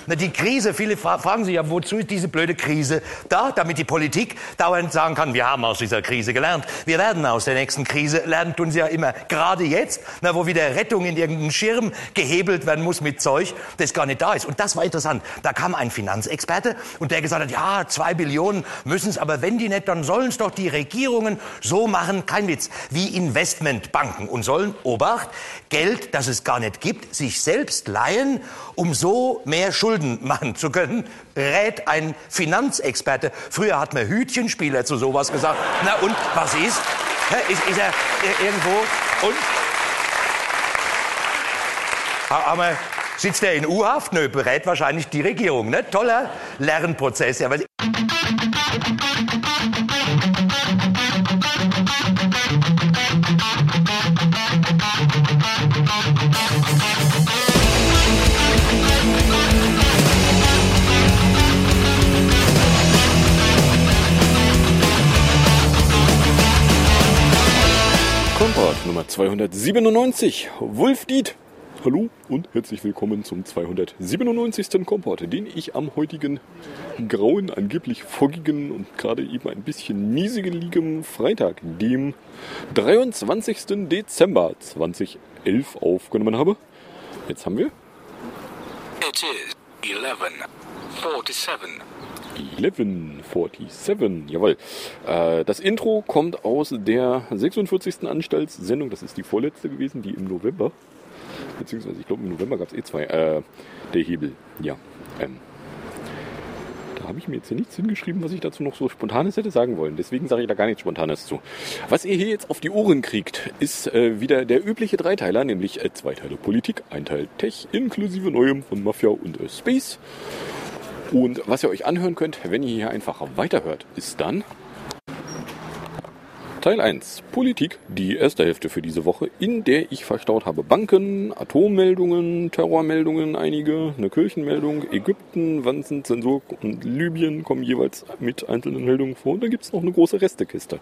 Na, die Krise, viele fragen sich ja, wozu ist diese blöde Krise da? Damit die Politik dauernd sagen kann, wir haben aus dieser Krise gelernt. Wir werden aus der nächsten Krise lernen, tun sie ja immer. Gerade jetzt, na, wo wieder Rettung in irgendeinen Schirm gehebelt werden muss mit Zeug, das gar nicht da ist. Und das war interessant. Da kam ein Finanzexperte und der gesagt hat, ja, 2 Billionen müssen es, aber wenn die nicht, dann sollen es doch die Regierungen so machen, kein Witz, wie Investmentbanken und sollen, Obacht, Geld, das es gar nicht gibt, sich selbst leihen, um so mehr Schulden machen zu können, rät ein Finanzexperte. Früher hat man Hütchenspieler zu sowas gesagt. Na und, was ist? Ist er irgendwo? Und? Aber sitzt er in U-Haft? Nö, berät wahrscheinlich die Regierung. Ne? Toller Lernprozess. Ja, weil Kompott Nummer 297, Wolf Diet. Hallo und herzlich willkommen zum 297. Kompott, den ich am heutigen grauen, angeblich foggigen und gerade eben ein bisschen niesigeligen Freitag, dem 23. Dezember 2011 aufgenommen habe. Jetzt haben wir... It is 11:47. 11:47, jawohl. Das Intro kommt aus der 46. Anstaltssendung, das ist die vorletzte gewesen, die im November, beziehungsweise ich glaube im November gab es zwei, der Hebel, ja. Da habe ich mir jetzt hier nichts hingeschrieben, was ich dazu noch so Spontanes hätte sagen wollen, deswegen sage ich da gar nichts Spontanes zu. Was ihr hier jetzt auf die Ohren kriegt, ist wieder der übliche Dreiteiler, nämlich 2 Teile Politik, 1 Teil Tech, inklusive Neuem von Mafia und Space. Und was ihr euch anhören könnt, wenn ihr hier einfach weiterhört, ist dann Teil 1, Politik, die erste Hälfte für diese Woche, in der ich verstaut habe Banken, Atommeldungen, Terrormeldungen, einige, eine Kirchenmeldung, Ägypten, Wanzen, Zensur und Libyen kommen jeweils mit einzelnen Meldungen vor. Und dann gibt es noch eine große Restekiste.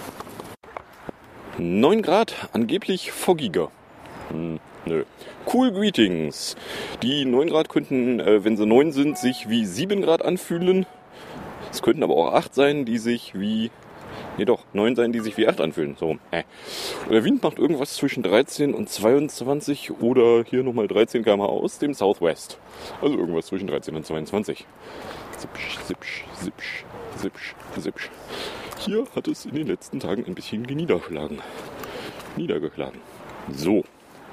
9 Grad, angeblich foggiger. Nö. Cool Greetings. Die 9 Grad könnten, wenn sie 9 sind, sich wie 7 Grad anfühlen. Es könnten aber auch 8 sein, die sich wie... Nee doch, 9 sein, die sich wie 8 anfühlen. So, Der Wind macht irgendwas zwischen 13 und 22 oder hier nochmal 13 km aus dem Southwest. Also irgendwas zwischen 13 und 22. Sipsch, sipsch, sipsch, sipsch, sipsch. Hier hat es in den letzten Tagen ein bisschen niedergeschlagen. So.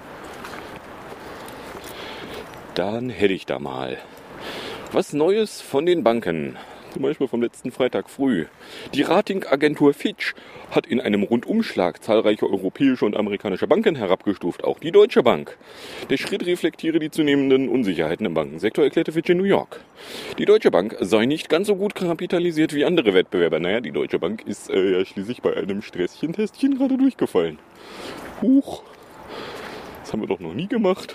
Dann hätte ich da mal was Neues von den Banken. Zum Beispiel vom letzten Freitag früh. Die Ratingagentur Fitch hat in einem Rundumschlag zahlreiche europäische und amerikanische Banken herabgestuft, auch die Deutsche Bank. Der Schritt reflektiere die zunehmenden Unsicherheiten im Bankensektor, erklärte Fitch in New York. Die Deutsche Bank sei nicht ganz so gut kapitalisiert wie andere Wettbewerber. Naja, die Deutsche Bank ist ja schließlich bei einem Stresschen-Testchen gerade durchgefallen. Huch, das haben wir doch noch nie gemacht.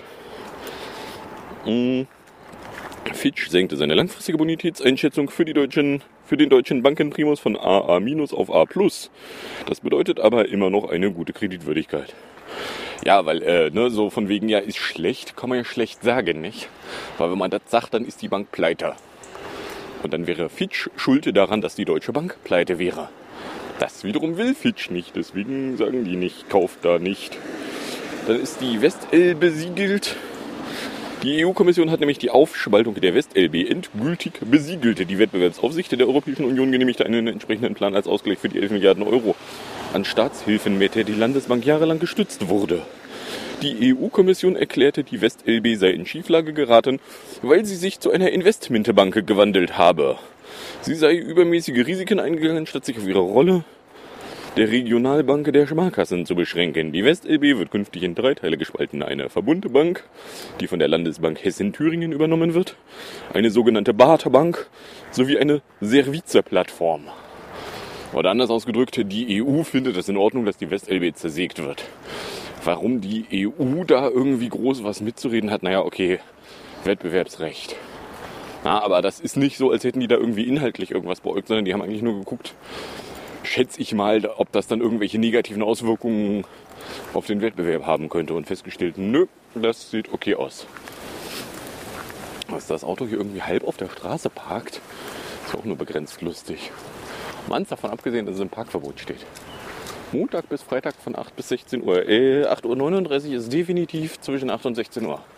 Fitch senkte seine langfristige Bonitätseinschätzung für den deutschen Bankenprimus von AA- auf A+. Das bedeutet aber immer noch eine gute Kreditwürdigkeit. Ja, weil, so von wegen, ja, ist schlecht, kann man ja schlecht sagen, nicht? Weil wenn man das sagt, dann ist die Bank pleite. Und dann wäre Fitch schuld daran, dass die Deutsche Bank pleite wäre. Das wiederum will Fitch nicht, deswegen sagen die nicht, kauft da nicht. Dann ist die WestElbe besiegelt. Die EU-Kommission hat nämlich die Aufspaltung der WestElbe endgültig besiegelt. Die Wettbewerbsaufsicht der Europäischen Union genehmigte einen entsprechenden Plan als Ausgleich für die 11 Milliarden Euro an Staatshilfen, mit der die Landesbank jahrelang gestützt wurde. Die EU-Kommission erklärte, die WestElbe sei in Schieflage geraten, weil sie sich zu einer Investmentbank gewandelt habe. Sie sei übermäßige Risiken eingegangen, statt sich auf ihre Rolle der Regionalbank der Sparkassen zu beschränken. Die WestElbe wird künftig in 3 Teile gespalten. Eine Verbundbank, die von der Landesbank Hessen-Thüringen übernommen wird, eine sogenannte Barterbank sowie eine Service-Plattform. Oder anders ausgedrückt, die EU findet es in Ordnung, dass die WestElbe zersägt wird. Warum die EU da irgendwie groß was mitzureden hat, naja, okay, Wettbewerbsrecht. Na, aber das ist nicht so, als hätten die da irgendwie inhaltlich irgendwas beäugt, sondern die haben eigentlich nur geguckt, schätze ich mal, ob das dann irgendwelche negativen Auswirkungen auf den Wettbewerb haben könnte und festgestellt, nö, das sieht okay aus. dass das Auto hier irgendwie halb auf der Straße parkt, ist auch nur begrenzt lustig. Ganz davon abgesehen, dass es im Parkverbot steht. Montag bis Freitag von 8 bis 16 Uhr. 8:39 Uhr ist definitiv zwischen 8 und 16 Uhr.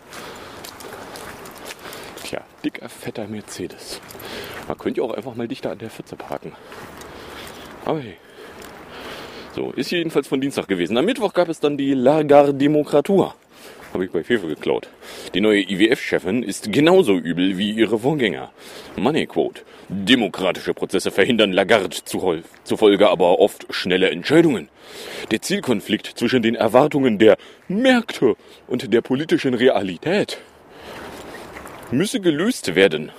Tja, dicker, fetter Mercedes. Man könnte ja auch einfach mal dichter an der Pfütze parken. Aber hey. So, ist jedenfalls von Dienstag gewesen. Am Mittwoch gab es dann die Lagarde-Demokratur. Habe ich bei Fefe geklaut. Die neue IWF-Chefin ist genauso übel wie ihre Vorgänger. Money Quote. Demokratische Prozesse verhindern Lagarde zufolge aber oft schnelle Entscheidungen. Der Zielkonflikt zwischen den Erwartungen der Märkte und der politischen Realität müsse gelöst werden.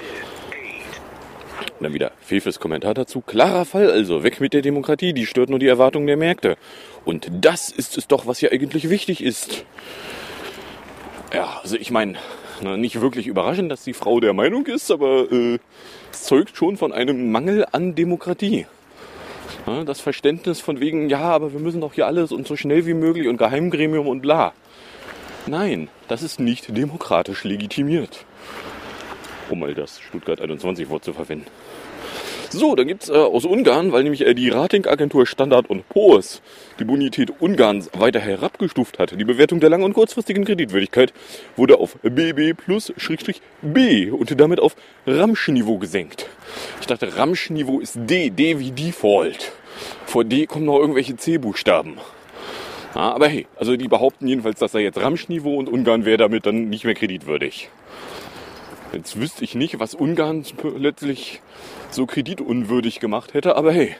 Dann wieder Fefes Kommentar dazu. Klarer Fall also, weg mit der Demokratie, die stört nur die Erwartungen der Märkte. Und das ist es doch, was hier eigentlich wichtig ist. Ja, also ich meine, nicht wirklich überraschend, dass die Frau der Meinung ist, aber es zeugt schon von einem Mangel an Demokratie. Ja, das Verständnis von wegen, ja, aber wir müssen doch hier alles und so schnell wie möglich und Geheimgremium und bla. Nein, das ist nicht demokratisch legitimiert. Um mal das Stuttgart 21 Wort zu verwenden. So, dann gibt's aus Ungarn, weil nämlich die Ratingagentur Standard & Poor's die Bonität Ungarns weiter herabgestuft hat. Die Bewertung der lang- und kurzfristigen Kreditwürdigkeit wurde auf BB plus/B und damit auf Ramsch-Niveau gesenkt. Ich dachte, Ramsch-Niveau ist D wie Default. Vor D kommen noch irgendwelche C-Buchstaben. Ja, aber hey, also die behaupten jedenfalls, dass da jetzt Ramsch-Niveau und Ungarn wäre damit dann nicht mehr kreditwürdig. Jetzt wüsste ich nicht, was Ungarn letztlich so kreditunwürdig gemacht hätte, aber hey.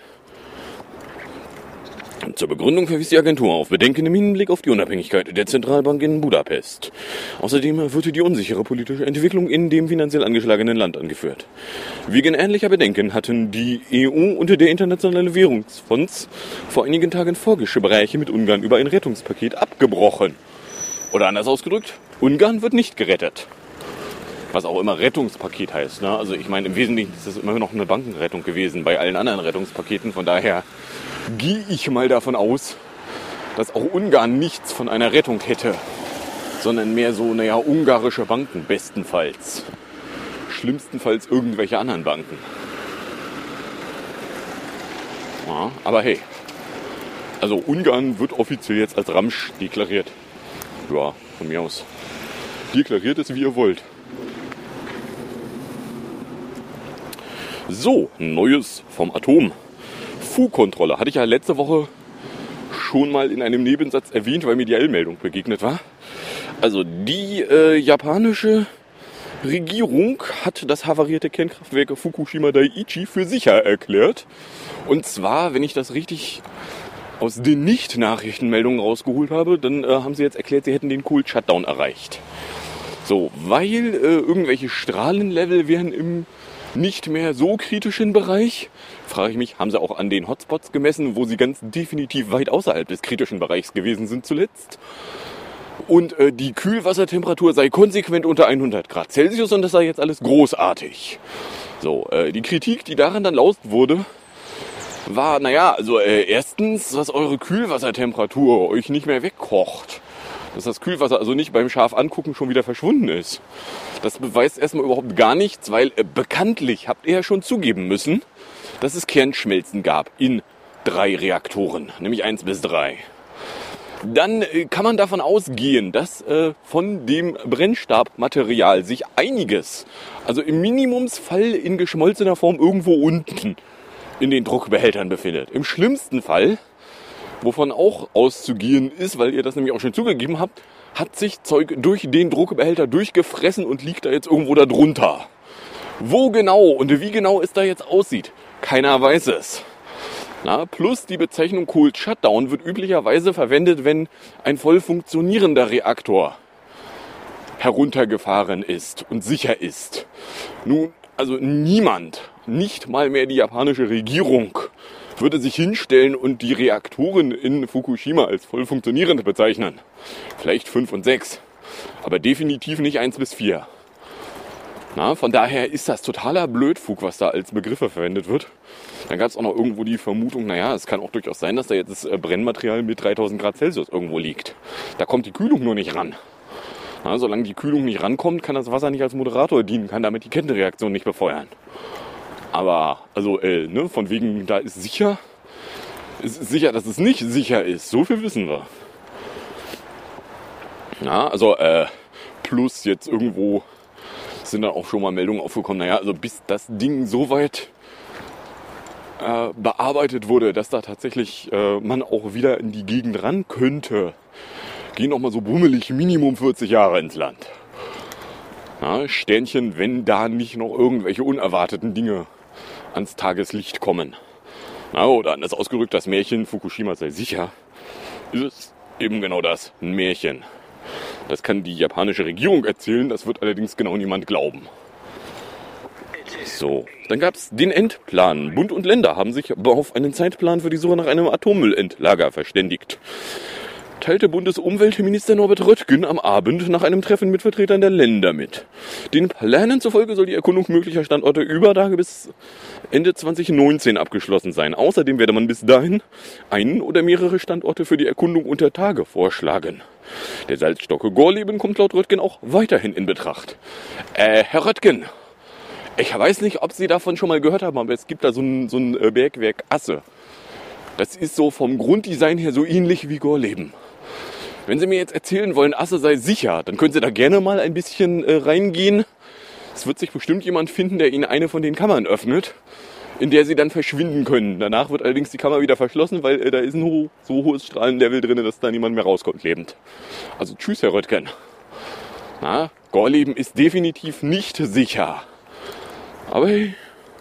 Zur Begründung verwies die Agentur auf Bedenken im Hinblick auf die Unabhängigkeit der Zentralbank in Budapest. Außerdem wird die unsichere politische Entwicklung in dem finanziell angeschlagenen Land angeführt. Wegen ähnlicher Bedenken hatten die EU und der Internationale Währungsfonds vor einigen Tagen Vorgespräche mit Ungarn über ein Rettungspaket abgebrochen. Oder anders ausgedrückt, Ungarn wird nicht gerettet. Was auch immer Rettungspaket heißt. Ne? Also ich meine, im Wesentlichen ist das immer noch eine Bankenrettung gewesen bei allen anderen Rettungspaketen. Von daher gehe ich mal davon aus, dass auch Ungarn nichts von einer Rettung hätte. Sondern mehr so, ungarische Banken bestenfalls. Schlimmstenfalls irgendwelche anderen Banken. Ja, aber hey. Also Ungarn wird offiziell jetzt als Ramsch deklariert. Ja, von mir aus. Deklariert es, wie ihr wollt. So, Neues vom Atom. Fu-Kontrolle hatte ich ja letzte Woche schon mal in einem Nebensatz erwähnt, weil mir die Meldung begegnet war. Also die japanische Regierung hat das havarierte Kernkraftwerk Fukushima Daiichi für sicher erklärt. Und zwar, wenn ich das richtig aus den Nicht-Nachrichtenmeldungen rausgeholt habe, dann haben sie jetzt erklärt, sie hätten den Cold Shutdown erreicht. So, weil irgendwelche Strahlenlevel wären im nicht mehr so kritischen Bereich, frage ich mich, haben sie auch an den Hotspots gemessen, wo sie ganz definitiv weit außerhalb des kritischen Bereichs gewesen sind zuletzt. Und die Kühlwassertemperatur sei konsequent unter 100 Grad Celsius und das sei jetzt alles großartig. So, die Kritik, die daran dann laut wurde, war, erstens, dass eure Kühlwassertemperatur euch nicht mehr wegkocht. Dass das Kühlwasser also nicht beim scharf angucken schon wieder verschwunden ist. Das beweist erstmal überhaupt gar nichts, weil bekanntlich habt ihr ja schon zugeben müssen, dass es Kernschmelzen gab in 3 Reaktoren, nämlich 1 bis 3. Dann kann man davon ausgehen, dass von dem Brennstabmaterial sich einiges, also im Minimumsfall in geschmolzener Form irgendwo unten in den Druckbehältern befindet. Im schlimmsten Fall, wovon auch auszugehen ist, weil ihr das nämlich auch schon zugegeben habt, hat sich Zeug durch den Druckbehälter durchgefressen und liegt da jetzt irgendwo da drunter. Wo genau und wie genau es da jetzt aussieht, keiner weiß es. Plus die Bezeichnung Cold Shutdown wird üblicherweise verwendet, wenn ein voll funktionierender Reaktor heruntergefahren ist und sicher ist. Nun, also niemand, nicht mal mehr die japanische Regierung, würde sich hinstellen und die Reaktoren in Fukushima als voll funktionierend bezeichnen. Vielleicht 5 und 6, aber definitiv nicht 1 bis 4. Von daher ist das totaler Blödfug, was da als Begriffe verwendet wird. Dann gab es auch noch irgendwo die Vermutung, es kann auch durchaus sein, dass da jetzt das Brennmaterial mit 3000 Grad Celsius irgendwo liegt. Da kommt die Kühlung nur nicht ran. Ja, solange die Kühlung nicht rankommt, kann das Wasser nicht als Moderator dienen, kann damit die Kettenreaktion nicht befeuern. Aber, also, von wegen, da ist sicher, es ist sicher, dass es nicht sicher ist. So viel wissen wir. Ja, also, plus jetzt irgendwo sind dann auch schon mal Meldungen aufgekommen, naja, also bis das Ding so weit bearbeitet wurde, dass da tatsächlich man auch wieder in die Gegend ran könnte, gehen noch mal so bummelig Minimum 40 Jahre ins Land. Ja, Sternchen, wenn da nicht noch irgendwelche unerwarteten Dinge ans Tageslicht kommen. Ja, oder anders ausgedrückt, das Märchen Fukushima sei sicher, ist es eben genau das, ein Märchen. Das kann die japanische Regierung erzählen, das wird allerdings genau niemand glauben. So, dann gab es den Endplan. Bund und Länder haben sich auf einen Zeitplan für die Suche nach einem Atommüllendlager verständigt. Teilte Bundesumweltminister Norbert Röttgen am Abend nach einem Treffen mit Vertretern der Länder mit. Den Plänen zufolge soll die Erkundung möglicher Standorte über Tage bis Ende 2019 abgeschlossen sein. Außerdem werde man bis dahin einen oder mehrere Standorte für die Erkundung unter Tage vorschlagen. Der Salzstocke Gorleben kommt laut Röttgen auch weiterhin in Betracht. Herr Röttgen, ich weiß nicht, ob Sie davon schon mal gehört haben, aber es gibt da so ein Bergwerk Asse. Das ist so vom Grunddesign her so ähnlich wie Gorleben. Wenn Sie mir jetzt erzählen wollen, Asse sei sicher, dann können Sie da gerne mal ein bisschen reingehen. Es wird sich bestimmt jemand finden, der Ihnen eine von den Kammern öffnet, in der Sie dann verschwinden können. Danach wird allerdings die Kammer wieder verschlossen, weil da ist ein so hohes Strahlenlevel drin, dass da niemand mehr rauskommt lebend. Also tschüss, Herr Röttgen. Na, Gorleben ist definitiv nicht sicher. Aber hey.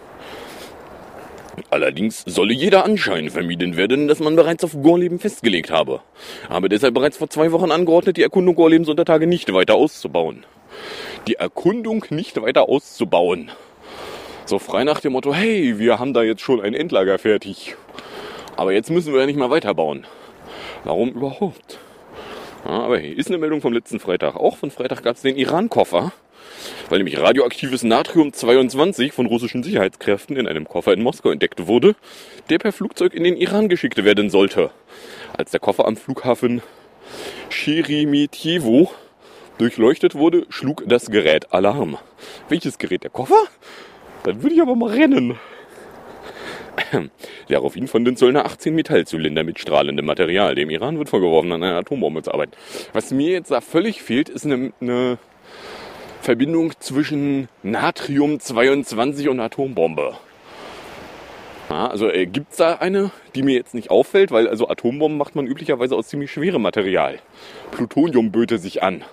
Allerdings solle jeder Anschein vermieden werden, dass man bereits auf Gorleben festgelegt habe. Habe deshalb bereits vor 2 Wochen angeordnet, die Erkundung Gorlebens unter Tage nicht weiter auszubauen. Die Erkundung nicht weiter auszubauen. So frei nach dem Motto, hey, wir haben da jetzt schon ein Endlager fertig. Aber jetzt müssen wir ja nicht mal weiterbauen. Warum überhaupt? Ja, aber hey, ist eine Meldung vom letzten Freitag. Auch von Freitag gab es den Iran-Koffer. Weil nämlich radioaktives Natrium-22 von russischen Sicherheitskräften in einem Koffer in Moskau entdeckt wurde, der per Flugzeug in den Iran geschickt werden sollte. Als der Koffer am Flughafen Sheremetyevo durchleuchtet wurde, schlug das Gerät Alarm. Welches Gerät? Der Koffer? Dann würde ich aber mal rennen. Daraufhin fanden Zöllner 18 Metallzylinder mit strahlendem Material. Dem Iran wird vorgeworfen, an einer Atombombe zu arbeiten. Was mir jetzt da völlig fehlt, ist eine Verbindung zwischen Natrium-22 und Atombombe. Ja, also gibt es da eine, die mir jetzt nicht auffällt, weil also Atombomben macht man üblicherweise aus ziemlich schwerem Material. Plutonium böte sich an.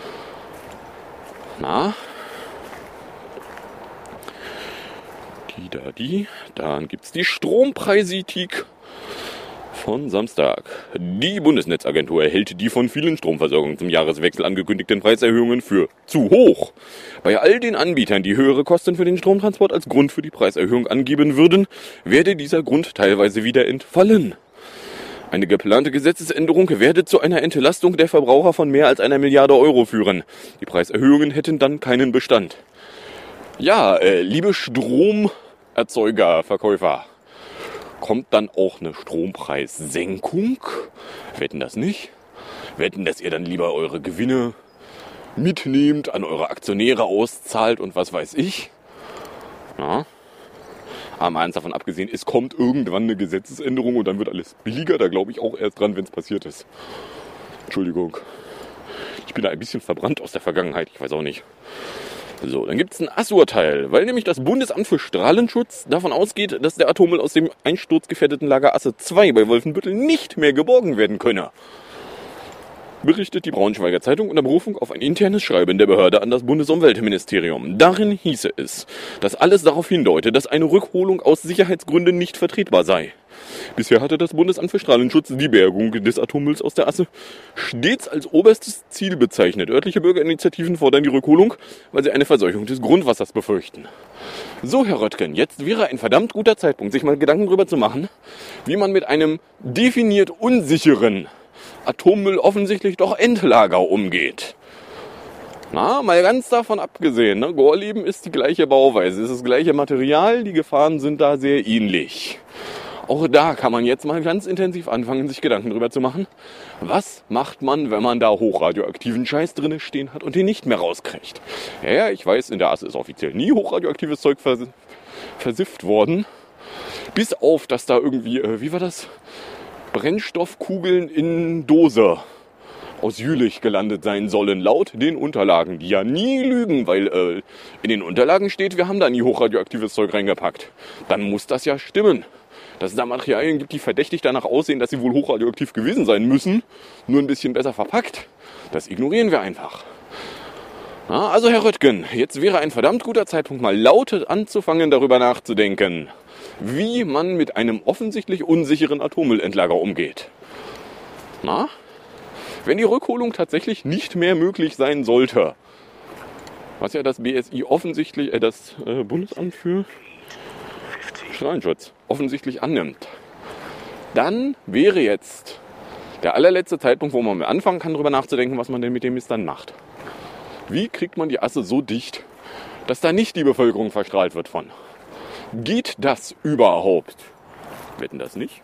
Na? Dann gibt es die Strompreisithik von Samstag. Die Bundesnetzagentur hält die von vielen Stromversorgungen zum Jahreswechsel angekündigten Preiserhöhungen für zu hoch. Bei all den Anbietern, die höhere Kosten für den Stromtransport als Grund für die Preiserhöhung angeben würden, werde dieser Grund teilweise wieder entfallen. Eine geplante Gesetzesänderung werde zu einer Entlastung der Verbraucher von mehr als 1 Milliarde Euro führen. Die Preiserhöhungen hätten dann keinen Bestand. Ja, liebe Stromerzeuger, Verkäufer, kommt dann auch eine Strompreissenkung? Wetten das nicht? Wetten, dass ihr dann lieber eure Gewinne mitnehmt, an eure Aktionäre auszahlt und was weiß ich? Ja. Aber eins davon abgesehen, es kommt irgendwann eine Gesetzesänderung und dann wird alles billiger. Da glaube ich auch erst dran, wenn es passiert ist. Entschuldigung. Ich bin da ein bisschen verbrannt aus der Vergangenheit. Ich weiß auch nicht. So, dann gibt es ein Assurteil, weil nämlich das Bundesamt für Strahlenschutz davon ausgeht, dass der Atommüll aus dem einsturzgefährdeten Lager Asse 2 bei Wolfenbüttel nicht mehr geborgen werden könne. Berichtet die Braunschweiger Zeitung unter Berufung auf ein internes Schreiben der Behörde an das Bundesumweltministerium. Darin hieße es, dass alles darauf hindeute, dass eine Rückholung aus Sicherheitsgründen nicht vertretbar sei. Bisher hatte das Bundesamt für Strahlenschutz die Bergung des Atommülls aus der Asse stets als oberstes Ziel bezeichnet. Örtliche Bürgerinitiativen fordern die Rückholung, weil sie eine Verseuchung des Grundwassers befürchten. So, Herr Röttgen, jetzt wäre ein verdammt guter Zeitpunkt, sich mal Gedanken darüber zu machen, wie man mit einem definiert unsicheren Atommüll offensichtlich doch Endlager umgeht. Na, mal ganz davon abgesehen, ne? Gorleben ist die gleiche Bauweise, ist das gleiche Material, die Gefahren sind da sehr ähnlich. Auch da kann man jetzt mal ganz intensiv anfangen, sich Gedanken drüber zu machen. Was macht man, wenn man da hochradioaktiven Scheiß drin stehen hat und den nicht mehr rauskriegt? Ja, ich weiß, in der Asse ist offiziell nie hochradioaktives Zeug versifft worden. Bis auf, dass da irgendwie, wie war das? Brennstoffkugeln in Dose aus Jülich gelandet sein sollen, laut den Unterlagen, die ja nie lügen, weil in den Unterlagen steht, wir haben da nie hochradioaktives Zeug reingepackt. Dann muss das ja stimmen. Dass es da Materialien gibt, die verdächtig danach aussehen, dass sie wohl hochradioaktiv gewesen sein müssen, nur ein bisschen besser verpackt, das ignorieren wir einfach. Na, also Herr Röttgen, jetzt wäre ein verdammt guter Zeitpunkt, mal laut anzufangen, darüber nachzudenken, wie man mit einem offensichtlich unsicheren Atommüllendlager umgeht. Na? Wenn die Rückholung tatsächlich nicht mehr möglich sein sollte, was ja das BSI offensichtlich, das Bundesamt für Strahlenschutz offensichtlich annimmt, dann wäre jetzt der allerletzte Zeitpunkt, wo man anfangen kann, darüber nachzudenken, was man denn mit dem Mist dann macht. Wie kriegt man die Asse so dicht, dass da nicht die Bevölkerung verstrahlt wird von? Geht das überhaupt? Wetten das nicht?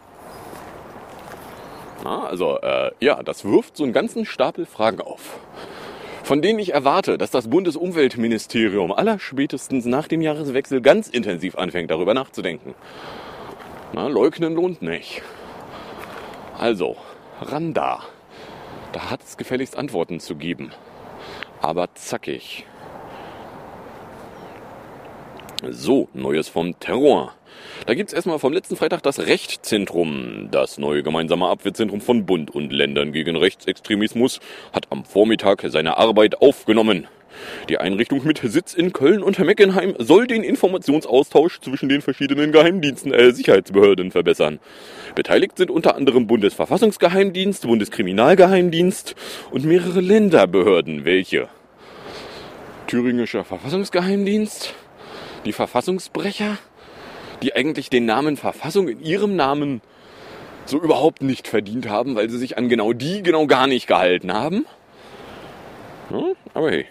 Na, also, das wirft so einen ganzen Stapel Fragen auf, von denen ich erwarte, dass das Bundesumweltministerium allerspätestens nach dem Jahreswechsel ganz intensiv anfängt, darüber nachzudenken. Na, leugnen lohnt nicht. Also, ran da. Da hat es gefälligst Antworten zu geben. Aber zackig. So, Neues vom Terror. Da gibt's erstmal vom letzten Freitag das Rechtszentrum. Das neue gemeinsame Abwehrzentrum von Bund und Ländern gegen Rechtsextremismus hat am Vormittag seine Arbeit aufgenommen. Die Einrichtung mit Sitz in Köln und Meckenheim soll den Informationsaustausch zwischen den verschiedenen Sicherheitsbehörden verbessern. Beteiligt sind unter anderem Bundesverfassungsgeheimdienst, Bundeskriminalgeheimdienst und mehrere Länderbehörden. Welche? Thüringischer Verfassungsgeheimdienst? Die Verfassungsbrecher? Die eigentlich den Namen Verfassung in ihrem Namen so überhaupt nicht verdient haben, weil sie sich an genau gar nicht gehalten haben. Ja, aber hey.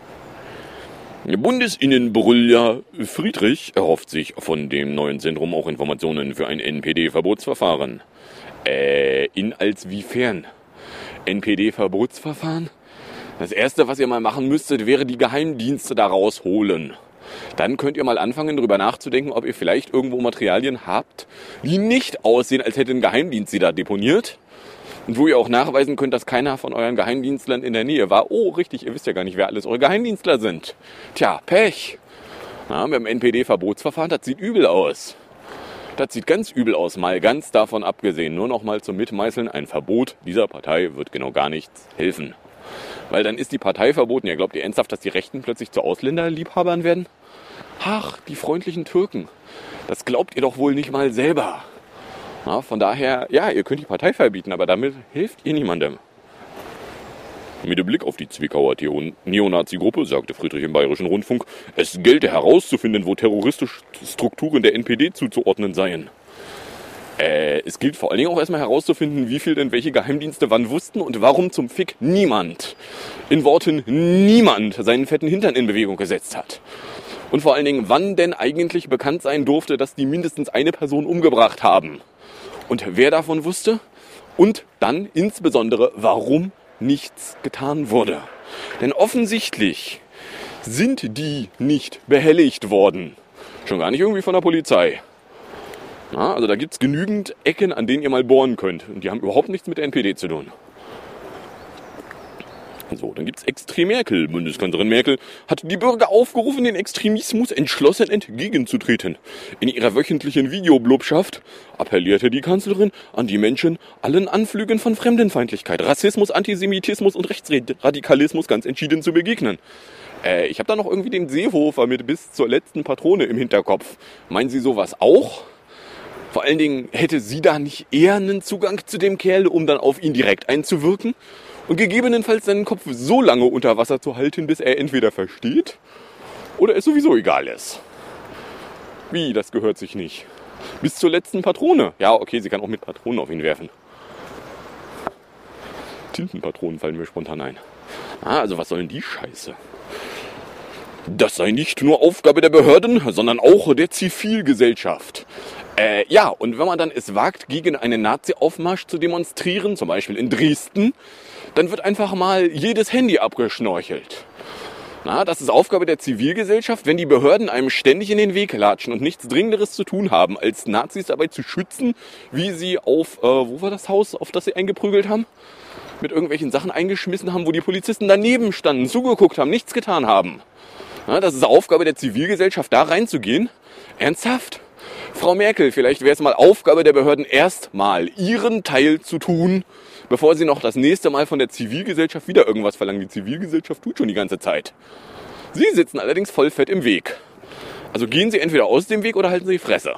Bundesinnenbrüller Friedrich erhofft sich von dem neuen Zentrum auch Informationen für ein NPD-Verbotsverfahren. Inwiefern? NPD-Verbotsverfahren? Das Erste, was ihr mal machen müsstet, wäre die Geheimdienste da rausholen. Dann könnt ihr mal anfangen, darüber nachzudenken, ob ihr vielleicht irgendwo Materialien habt, die nicht aussehen, als hätte ein Geheimdienst sie da deponiert. Und wo ihr auch nachweisen könnt, dass keiner von euren Geheimdienstlern in der Nähe war. Oh, richtig, ihr wisst ja gar nicht, wer alles eure Geheimdienstler sind. Tja, Pech. Na, beim NPD-Verbotsverfahren, das sieht übel aus. Das sieht ganz übel aus, mal ganz davon abgesehen. Nur noch mal zum Mitmeißeln, ein Verbot dieser Partei wird genau gar nichts helfen. Weil dann ist die Partei verboten. Ja, glaubt ihr ernsthaft, dass die Rechten plötzlich zu Ausländerliebhabern werden? Ach, die freundlichen Türken. Das glaubt ihr doch wohl nicht mal selber. Na, von daher, ja, ihr könnt die Partei verbieten, aber damit hilft ihr niemandem. Mit dem Blick auf die Zwickauer Neonazi-Gruppe sagte Friedrich im Bayerischen Rundfunk, es gelte herauszufinden, wo terroristische Strukturen der NPD zuzuordnen seien. Es gilt vor allen Dingen auch erstmal herauszufinden, wie viel denn welche Geheimdienste wann wussten und warum zum Fick niemand, in Worten niemand, seinen fetten Hintern in Bewegung gesetzt hat. Und vor allen Dingen, wann denn eigentlich bekannt sein durfte, dass die mindestens eine Person umgebracht haben. Und wer davon wusste? Und dann insbesondere, warum nichts getan wurde. Denn offensichtlich sind die nicht behelligt worden. Schon gar nicht irgendwie von der Polizei. Na, also da gibt es genügend Ecken, an denen ihr mal bohren könnt. Und die haben überhaupt nichts mit der NPD zu tun. So, dann gibt's Extrem Merkel. Bundeskanzlerin Merkel hat die Bürger aufgerufen, den Extremismus entschlossen entgegenzutreten. In ihrer wöchentlichen Videoblobschaft appellierte die Kanzlerin an die Menschen, allen Anflügen von Fremdenfeindlichkeit, Rassismus, Antisemitismus und Rechtsradikalismus ganz entschieden zu begegnen. Ich habe da noch irgendwie den Seehofer mit bis zur letzten Patrone im Hinterkopf. Meinen Sie sowas auch? Vor allen Dingen, hätte sie da nicht eher einen Zugang zu dem Kerl, um dann auf ihn direkt einzuwirken? Und gegebenenfalls seinen Kopf so lange unter Wasser zu halten, bis er entweder versteht oder es sowieso egal ist. Wie, das gehört sich nicht. Bis zur letzten Patrone. Ja, okay, sie kann auch mit Patronen auf ihn werfen. Tintenpatronen fallen mir spontan ein. Also was soll denn die Scheiße? Das sei nicht nur Aufgabe der Behörden, sondern auch der Zivilgesellschaft. Ja, und wenn man dann es wagt, gegen einen Nazi-Aufmarsch zu demonstrieren, zum Beispiel in Dresden, dann wird einfach mal jedes Handy abgeschnorchelt. Na, das ist Aufgabe der Zivilgesellschaft, wenn die Behörden einem ständig in den Weg latschen und nichts Dringenderes zu tun haben, als Nazis dabei zu schützen, wie sie auf, wo war das Haus, auf das sie eingeprügelt haben? Mit irgendwelchen Sachen eingeschmissen haben, wo die Polizisten daneben standen, zugeguckt haben, nichts getan haben. Na, das ist Aufgabe der Zivilgesellschaft, da reinzugehen. Ernsthaft? Frau Merkel, vielleicht wäre es mal Aufgabe der Behörden, erstmal ihren Teil zu tun, bevor sie noch das nächste Mal von der Zivilgesellschaft wieder irgendwas verlangen. Die Zivilgesellschaft tut schon die ganze Zeit. Sie sitzen allerdings voll fett im Weg. Also gehen Sie entweder aus dem Weg oder halten Sie die Fresse.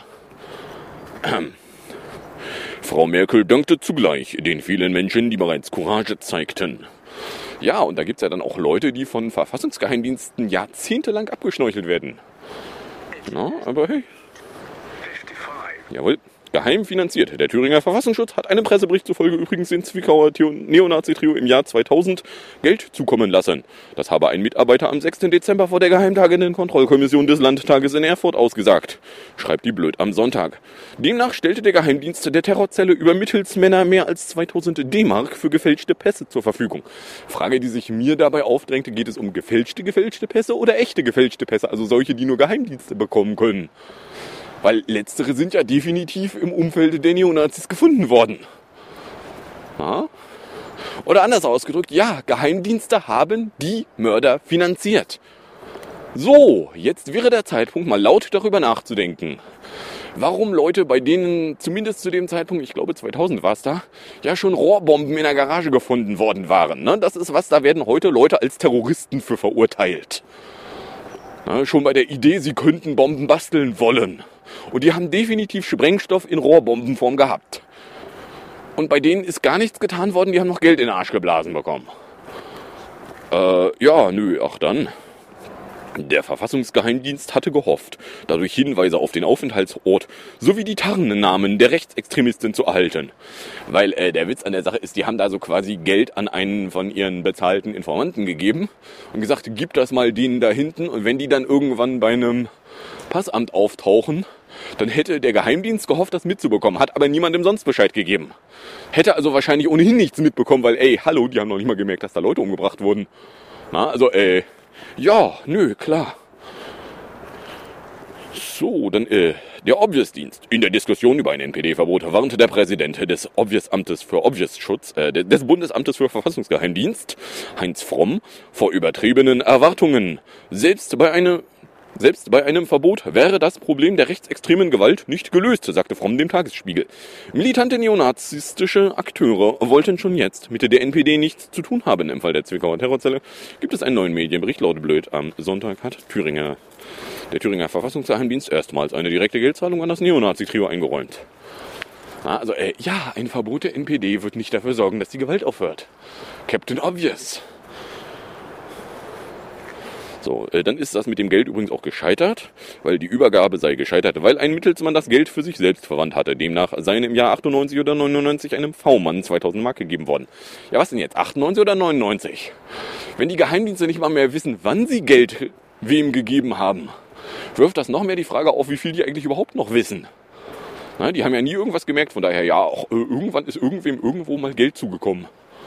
Frau Merkel dankte zugleich den vielen Menschen, die bereits Courage zeigten. Ja, und da gibt es ja dann auch Leute, die von Verfassungsgeheimdiensten jahrzehntelang abgeschnorchelt werden. Na, aber hey. Jawohl, geheim finanziert. Der Thüringer Verfassungsschutz hat einem Pressebericht zufolge übrigens den Zwickauer Neonazi-Trio im Jahr 2000 Geld zukommen lassen. Das habe ein Mitarbeiter am 6. Dezember vor der geheimtagenden Kontrollkommission des Landtages in Erfurt ausgesagt, schreibt die Blöd am Sonntag. Demnach stellte der Geheimdienst der Terrorzelle über Mittelsmänner mehr als 2000 D-Mark für gefälschte Pässe zur Verfügung. Frage, die sich mir dabei aufdrängte, geht es um gefälschte Pässe oder echte gefälschte Pässe, also solche, die nur Geheimdienste bekommen können? Weil letztere sind ja definitiv im Umfeld der Neonazis gefunden worden. Ja? Oder anders ausgedrückt, ja, Geheimdienste haben die Mörder finanziert. So, jetzt wäre der Zeitpunkt, mal laut darüber nachzudenken. Warum Leute, bei denen zumindest zu dem Zeitpunkt, ich glaube 2000 war es da, ja schon Rohrbomben in der Garage gefunden worden waren. Ne? Das ist was, da werden heute Leute als Terroristen für verurteilt. Na, schon bei der Idee, sie könnten Bomben basteln wollen. Und die haben definitiv Sprengstoff in Rohrbombenform gehabt. Und bei denen ist gar nichts getan worden, die haben noch Geld in den Arsch geblasen bekommen. Ja, nö, ach dann. Der Verfassungsgeheimdienst hatte gehofft, dadurch Hinweise auf den Aufenthaltsort sowie die Tarnnamen der Rechtsextremistin zu erhalten. Weil der Witz an der Sache ist, die haben da so quasi Geld an einen von ihren bezahlten Informanten gegeben und gesagt, gib das mal denen da hinten, und wenn die dann irgendwann bei einem Passamt auftauchen, dann hätte der Geheimdienst gehofft, das mitzubekommen, hat aber niemandem sonst Bescheid gegeben. Hätte also wahrscheinlich ohnehin nichts mitbekommen, weil, hallo, die haben noch nicht mal gemerkt, dass da Leute umgebracht wurden. Na, also, ja, nö, klar. So, dann, der Obvious-Dienst. In der Diskussion über ein NPD-Verbot warnte der Präsident des Obvious-Amtes für Obvious-Schutz, des Bundesamtes für Verfassungsgeheimdienst, Heinz Fromm, vor übertriebenen Erwartungen. Selbst bei einem Verbot wäre das Problem der rechtsextremen Gewalt nicht gelöst, sagte Fromm dem Tagesspiegel. Militante neonazistische Akteure wollten schon jetzt mit der NPD nichts zu tun haben. Im Fall der Zwickauer Terrorzelle gibt es einen neuen Medienbericht. Laut Blöd am Sonntag hat der Thüringer Verfassungsgeheimdienst erstmals eine direkte Geldzahlung an das Neonazi-Trio eingeräumt. Also, ja, ein Verbot der NPD wird nicht dafür sorgen, dass die Gewalt aufhört. Captain Obvious. So, dann ist das mit dem Geld übrigens auch gescheitert, weil die Übergabe sei gescheitert, weil ein Mittelsmann das Geld für sich selbst verwandt hatte. Demnach seien im Jahr 98 oder 99 einem V-Mann 2000 Mark gegeben worden. Ja, was denn jetzt? 98 oder 99? Wenn die Geheimdienste nicht mal mehr wissen, wann sie Geld wem gegeben haben, wirft das noch mehr die Frage auf, wie viel die eigentlich überhaupt noch wissen. Na, die haben ja nie irgendwas gemerkt, von daher, ja, auch irgendwann ist irgendwem irgendwo mal Geld zugekommen.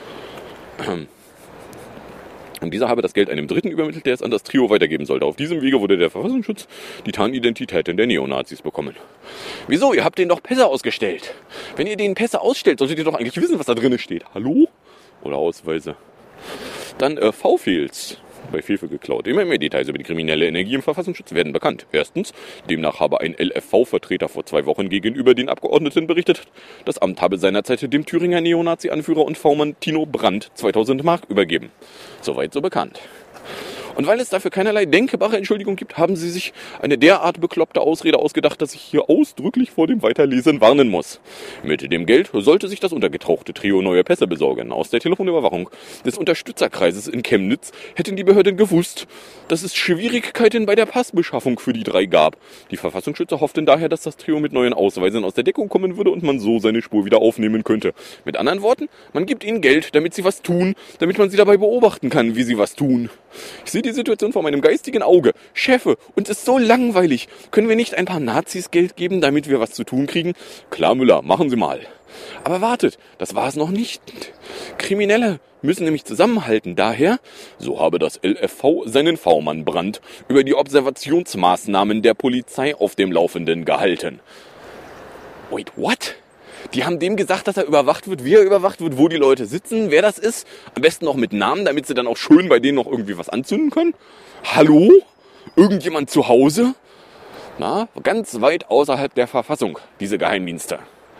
Und dieser habe das Geld einem Dritten übermittelt, der es an das Trio weitergeben sollte. Auf diesem Wege wurde der Verfassungsschutz die Tarnidentitäten der Neonazis bekommen. Wieso? Ihr habt denen doch Pässe ausgestellt. Wenn ihr denen Pässe ausstellt, solltet ihr doch eigentlich wissen, was da drin steht. Hallo? Oder Ausweise. Dann V-Fields. Bei Fefe geklaut. Immer mehr Details über die kriminelle Energie im Verfassungsschutz werden bekannt. Erstens, demnach habe ein LFV-Vertreter vor 2 Wochen gegenüber den Abgeordneten berichtet, das Amt habe seinerzeit dem Thüringer Neonazi-Anführer und V-Mann Tino Brandt 2000 Mark übergeben. Soweit so bekannt. Und weil es dafür keinerlei denkbare Entschuldigung gibt, haben sie sich eine derart bekloppte Ausrede ausgedacht, dass ich hier ausdrücklich vor dem Weiterlesen warnen muss. Mit dem Geld sollte sich das untergetauchte Trio neue Pässe besorgen. Aus der Telefonüberwachung des Unterstützerkreises in Chemnitz hätten die Behörden gewusst, dass es Schwierigkeiten bei der Passbeschaffung für die 3 gab. Die Verfassungsschützer hofften daher, dass das Trio mit neuen Ausweisen aus der Deckung kommen würde und man so seine Spur wieder aufnehmen könnte. Mit anderen Worten, man gibt ihnen Geld, damit sie was tun, damit man sie dabei beobachten kann, wie sie was tun. Ich sehe sehe die Situation vor meinem geistigen Auge. Chefe, uns ist so langweilig. Können wir nicht ein paar Nazis Geld geben, damit wir was zu tun kriegen? Klar, Müller, machen Sie mal. Aber wartet, das war es noch nicht. Kriminelle müssen nämlich zusammenhalten. Daher, so habe das LFV seinen V-Mann Brandt über die Observationsmaßnahmen der Polizei auf dem Laufenden gehalten. Wait, what? Die haben dem gesagt, dass er überwacht wird, wie er überwacht wird, wo die Leute sitzen, wer das ist. Am besten noch mit Namen, damit sie dann auch schön bei denen noch irgendwie was anzünden können. Hallo? Irgendjemand zu Hause? Na, ganz weit außerhalb der Verfassung, diese Geheimdienste.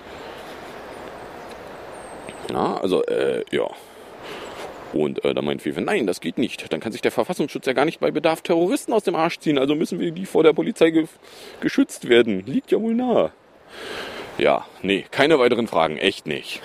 Na, also, ja. Und da meint Fefe, nein, das geht nicht. Dann kann sich der Verfassungsschutz ja gar nicht bei Bedarf Terroristen aus dem Arsch ziehen. Also müssen wir die vor der Polizei geschützt werden. Liegt ja wohl nahe. Ja, nee, keine weiteren Fragen, echt nicht.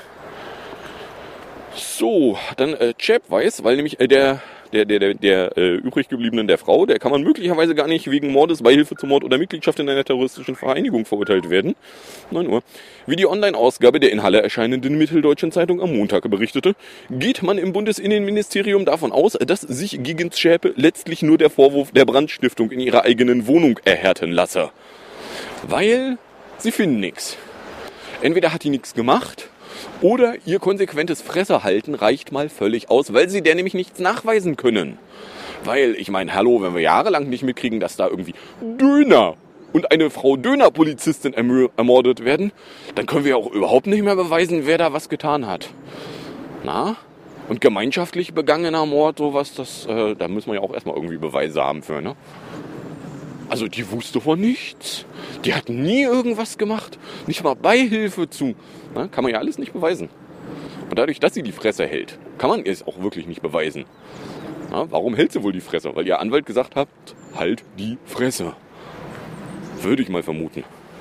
So, dann Chap weiß, weil nämlich der übrig gebliebenen der Frau, der kann man möglicherweise gar nicht wegen Mordes, Beihilfe zum Mord oder Mitgliedschaft in einer terroristischen Vereinigung verurteilt werden. 9 Uhr. Wie die Online-Ausgabe der in Halle erscheinenden Mitteldeutschen Zeitung am Montag berichtete, geht man im Bundesinnenministerium davon aus, dass sich gegen Zschäpe letztlich nur der Vorwurf der Brandstiftung in ihrer eigenen Wohnung erhärten lasse. Weil sie finden nichts. Entweder hat die nichts gemacht, oder ihr konsequentes Fresserhalten reicht mal völlig aus, weil sie der nämlich nichts nachweisen können. Weil, ich meine, hallo, wenn wir jahrelang nicht mitkriegen, dass da irgendwie Döner und eine Frau Döner-Polizistin ermordet werden, dann können wir auch überhaupt nicht mehr beweisen, wer da was getan hat. Na? Und gemeinschaftlich begangener Mord, sowas, da müssen wir ja auch erstmal irgendwie Beweise haben für, ne? Also die wusste von nichts. Die hat nie irgendwas gemacht. Nicht mal Beihilfe zu. Na, kann man ja alles nicht beweisen. Und dadurch, dass sie die Fresse hält, kann man es auch wirklich nicht beweisen. Na, warum hält sie wohl die Fresse? Weil ihr Anwalt gesagt hat, halt die Fresse. Würde ich mal vermuten.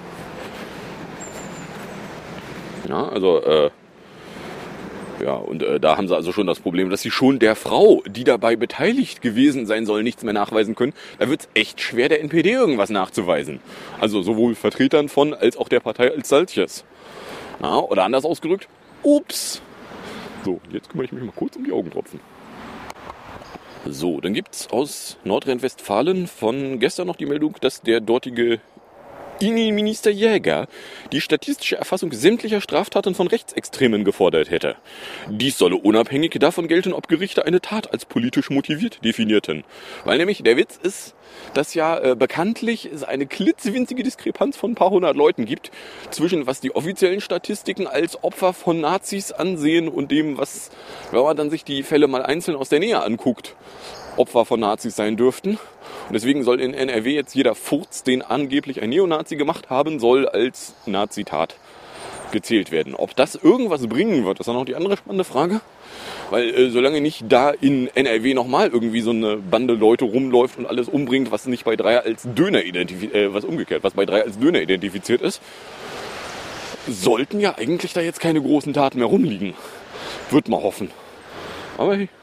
Ja, also, ja, und da haben sie also schon das Problem, dass sie schon der Frau, die dabei beteiligt gewesen sein soll, nichts mehr nachweisen können. Da wird es echt schwer, der NPD irgendwas nachzuweisen. Also sowohl Vertretern von, als auch der Partei als solches. Na, oder anders ausgedrückt, ups. So, jetzt kümmere ich mich mal kurz um die Augentropfen. So, dann gibt's aus Nordrhein-Westfalen von gestern noch die Meldung, dass der dortige Innenminister Jäger die statistische Erfassung sämtlicher Straftaten von Rechtsextremen gefordert hätte. Dies solle unabhängig davon gelten, ob Gerichte eine Tat als politisch motiviert definierten. Weil nämlich der Witz ist, dass ja bekanntlich es eine klitzewinzige Diskrepanz von ein paar hundert Leuten gibt zwischen was die offiziellen Statistiken als Opfer von Nazis ansehen und dem, was, wenn man dann sich die Fälle mal einzeln aus der Nähe anguckt, Opfer von Nazis sein dürften. Und deswegen soll in NRW jetzt jeder Furz, den angeblich ein Neonazi gemacht haben soll, als Nazitat gezählt werden. Ob das irgendwas bringen wird, ist dann noch die andere spannende Frage. Weil solange nicht da in NRW nochmal irgendwie so eine Bande Leute rumläuft und alles umbringt, was nicht bei 3 als Döner was bei 3 als Döner identifiziert ist, sollten ja eigentlich da jetzt keine großen Taten mehr rumliegen. Wird mal hoffen. Aber hey.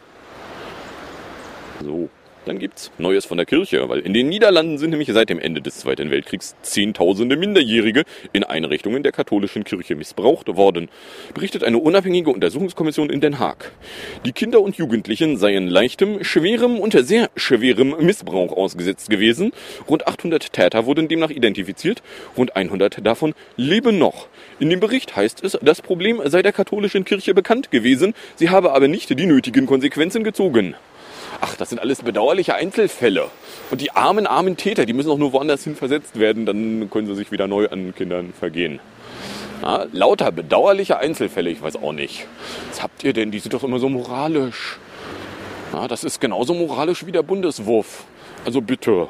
So, dann gibt's Neues von der Kirche, weil in den Niederlanden sind nämlich seit dem Ende des Zweiten Weltkriegs Zehntausende Minderjährige in Einrichtungen der katholischen Kirche missbraucht worden, berichtet eine unabhängige Untersuchungskommission in Den Haag. Die Kinder und Jugendlichen seien leichtem, schwerem und sehr schwerem Missbrauch ausgesetzt gewesen. Rund 800 Täter wurden demnach identifiziert, rund 100 davon leben noch. In dem Bericht heißt es, das Problem sei der katholischen Kirche bekannt gewesen, sie habe aber nicht die nötigen Konsequenzen gezogen. Ach, das sind alles bedauerliche Einzelfälle. Und die armen Täter, die müssen auch nur woanders hin versetzt werden, dann können sie sich wieder neu an Kindern vergehen. Na, lauter bedauerliche Einzelfälle, ich weiß auch nicht. Was habt ihr denn? Die sind doch immer so moralisch. Na, das ist genauso moralisch wie der Bundeswurf. Also bitte.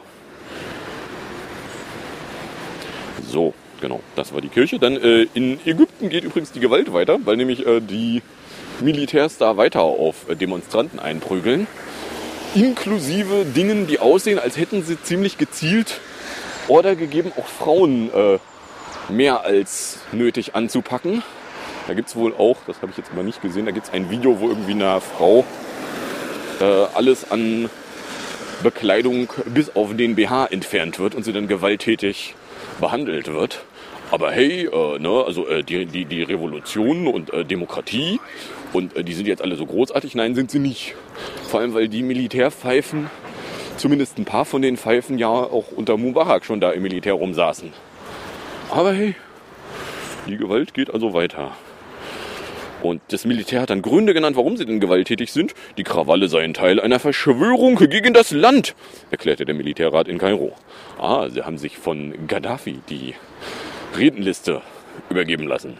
So, genau, das war die Kirche. Dann in Ägypten geht übrigens die Gewalt weiter, weil nämlich die Militärs da weiter auf Demonstranten einprügeln. Inklusive Dingen, die aussehen, als hätten sie ziemlich gezielt Order gegeben, auch Frauen mehr als nötig anzupacken. Da gibt es wohl auch, das habe ich jetzt mal nicht gesehen, da gibt es ein Video, wo irgendwie einer Frau alles an Bekleidung bis auf den BH entfernt wird und sie dann gewalttätig behandelt wird. Aber hey, also die Revolution und Demokratie und die sind jetzt alle so großartig. Nein, sind sie nicht. Vor allem, weil die Militärpfeifen zumindest ein paar von den Pfeifen ja auch unter Mubarak schon da im Militär rumsaßen. Aber hey, die Gewalt geht also weiter. Und das Militär hat dann Gründe genannt, warum sie denn gewalttätig sind. Die Krawalle seien Teil einer Verschwörung gegen das Land, erklärte der Militärrat in Kairo. Sie haben sich von Gaddafi die Redenliste übergeben lassen.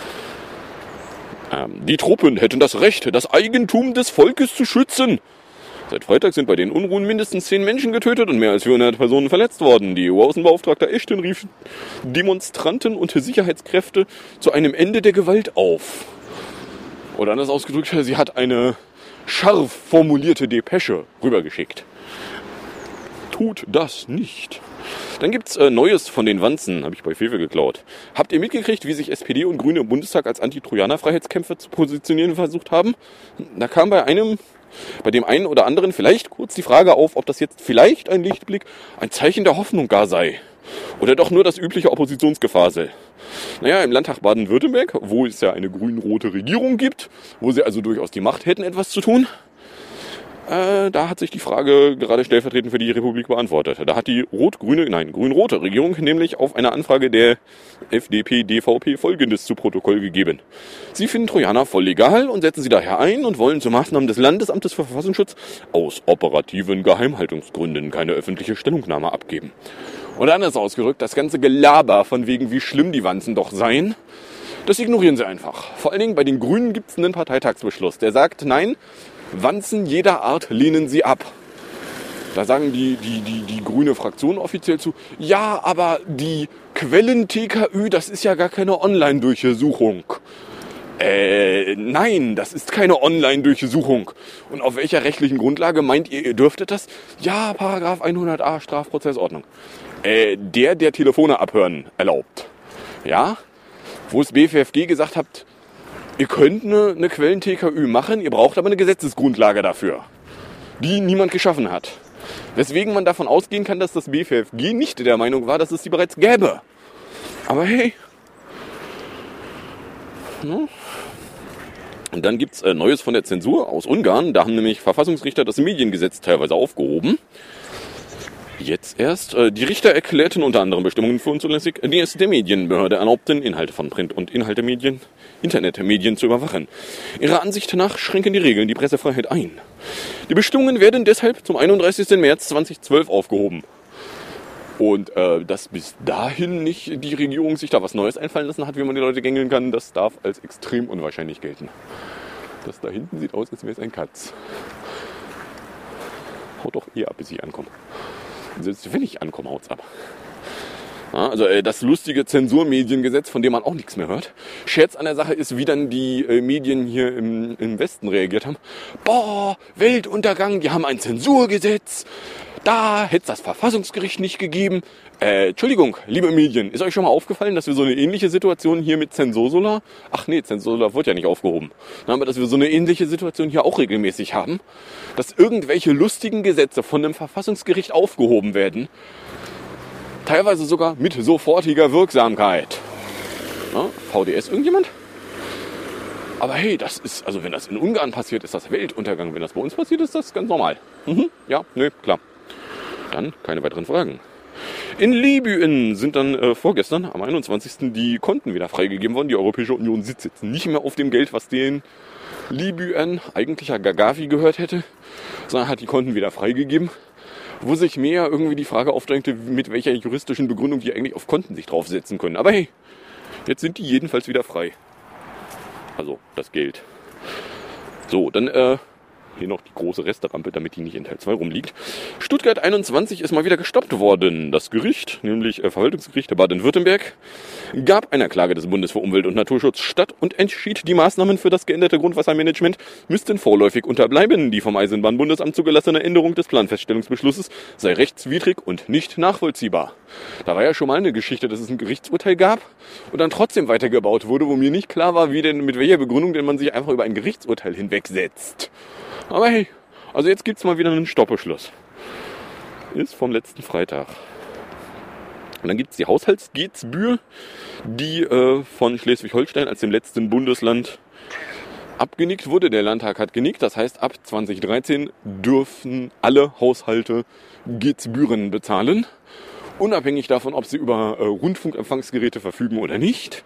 Die Truppen hätten das Recht, das Eigentum des Volkes zu schützen. Seit Freitag sind bei den Unruhen mindestens 10 Menschen getötet und mehr als 400 Personen verletzt worden. Die EU-Außenbeauftragte Ashton rief Demonstranten und Sicherheitskräfte zu einem Ende der Gewalt auf. Oder anders ausgedrückt, sie hat eine scharf formulierte Depesche rübergeschickt. Tut das nicht. Dann gibt's Neues von den Wanzen, habe ich bei Fefe geklaut. Habt ihr mitgekriegt, wie sich SPD und Grüne im Bundestag als Anti-Trojaner-Freiheitskämpfer zu positionieren versucht haben? Da kam bei dem einen oder anderen vielleicht kurz die Frage auf, ob das jetzt vielleicht ein Lichtblick, ein Zeichen der Hoffnung gar sei. Oder doch nur das übliche Oppositionsgefasel. Naja, im Landtag Baden-Württemberg, wo es ja eine grün-rote Regierung gibt, wo sie also durchaus die Macht hätten, etwas zu tun, da hat sich die Frage gerade stellvertretend für die Republik beantwortet. Da hat die grün-rote Regierung nämlich auf eine Anfrage der FDP-DVP Folgendes zu Protokoll gegeben. Sie finden Trojaner voll legal und setzen sie daher ein und wollen zu Maßnahmen des Landesamtes für Verfassungsschutz aus operativen Geheimhaltungsgründen keine öffentliche Stellungnahme abgeben. Oder anders ausgedrückt, das ganze Gelaber von wegen, wie schlimm die Wanzen doch seien, das ignorieren sie einfach. Vor allen Dingen bei den Grünen gibt es einen Parteitagsbeschluss, der sagt, nein, Wanzen jeder Art lehnen sie ab. Da sagen die grüne Fraktion offiziell zu, ja, aber die Quellen-TKÜ, das ist ja gar keine Online-Durchsuchung. Nein, das ist keine Online-Durchsuchung. Und auf welcher rechtlichen Grundlage meint ihr dürftet das? Ja, Paragraph 100a Strafprozessordnung. Der Telefone abhören erlaubt. Ja? Wo es BFFG gesagt hat, ihr könnt eine Quellen-TKÜ machen, ihr braucht aber eine Gesetzesgrundlage dafür, die niemand geschaffen hat. Weswegen man davon ausgehen kann, dass das BFFG nicht der Meinung war, dass es die bereits gäbe. Aber hey. Und dann gibt's Neues von der Zensur aus Ungarn. Da haben nämlich Verfassungsrichter das Mediengesetz teilweise aufgehoben. Jetzt erst. Die Richter erklärten unter anderem Bestimmungen für unzulässig, die es der Medienbehörde erlaubten, Inhalte von Print- und Internetmedien zu überwachen. Ihrer Ansicht nach schränken die Regeln die Pressefreiheit ein. Die Bestimmungen werden deshalb zum 31. März 2012 aufgehoben. Und dass bis dahin nicht die Regierung sich da was Neues einfallen lassen hat, wie man die Leute gängeln kann, das darf als extrem unwahrscheinlich gelten. Das da hinten sieht aus, als wäre es ein Katz. Haut doch eher ab, bis ich ankomme. Selbst wenn ich ankomme, haut's ab. Ja, also das lustige Zensurmediengesetz, von dem man auch nichts mehr hört. Scherz an der Sache ist, wie dann die Medien hier im Westen reagiert haben. Boah, Weltuntergang, die haben ein Zensurgesetz. Da hätte es das Verfassungsgericht nicht gegeben. Entschuldigung, liebe Medien, ist euch schon mal aufgefallen, dass wir so eine ähnliche Situation hier mit Zensursolar? Ach nee, Zensursolar wird ja nicht aufgehoben. Aber dass wir so eine ähnliche Situation hier auch regelmäßig haben, dass irgendwelche lustigen Gesetze von einem Verfassungsgericht aufgehoben werden, teilweise sogar mit sofortiger Wirksamkeit. Ja, VDS irgendjemand? Aber hey, das ist, also wenn das in Ungarn passiert, ist das Weltuntergang. Wenn das bei uns passiert, ist das ganz normal. Ja, nö, klar. Dann keine weiteren Fragen. In Libyen sind dann vorgestern, am 21. die Konten wieder freigegeben worden. Die Europäische Union sitzt jetzt nicht mehr auf dem Geld, was den Libyern, eigentlicher Gaddafi, gehört hätte, sondern hat die Konten wieder freigegeben. Wo sich mehr irgendwie die Frage aufdrängte, mit welcher juristischen Begründung die eigentlich auf Konten sich draufsetzen können. Aber hey, jetzt sind die jedenfalls wieder frei. Also das Geld. So, dann hier noch die große Resterampe, damit die nicht in Teil 2 rumliegt. Stuttgart 21 ist mal wieder gestoppt worden. Das Gericht, nämlich Verwaltungsgericht Baden-Württemberg, gab einer Klage des Bundes für Umwelt und Naturschutz statt und entschied, die Maßnahmen für das geänderte Grundwassermanagement müssten vorläufig unterbleiben. Die vom Eisenbahnbundesamt zugelassene Änderung des Planfeststellungsbeschlusses sei rechtswidrig und nicht nachvollziehbar. Da war ja schon mal eine Geschichte, dass es ein Gerichtsurteil gab und dann trotzdem weitergebaut wurde, wo mir nicht klar war, wie denn, mit welcher Begründung denn man sich einfach über ein Gerichtsurteil hinwegsetzt. Aber hey, also jetzt gibt's mal wieder einen Stoppbeschluss. Ist vom letzten Freitag. Und dann gibt's die Haushaltsgetzbühr, die von Schleswig-Holstein als dem letzten Bundesland abgenickt wurde. Der Landtag hat genickt. Das heißt, ab 2013 dürfen alle Haushalte Gebühren bezahlen. Unabhängig davon, ob sie über Rundfunkempfangsgeräte verfügen oder nicht.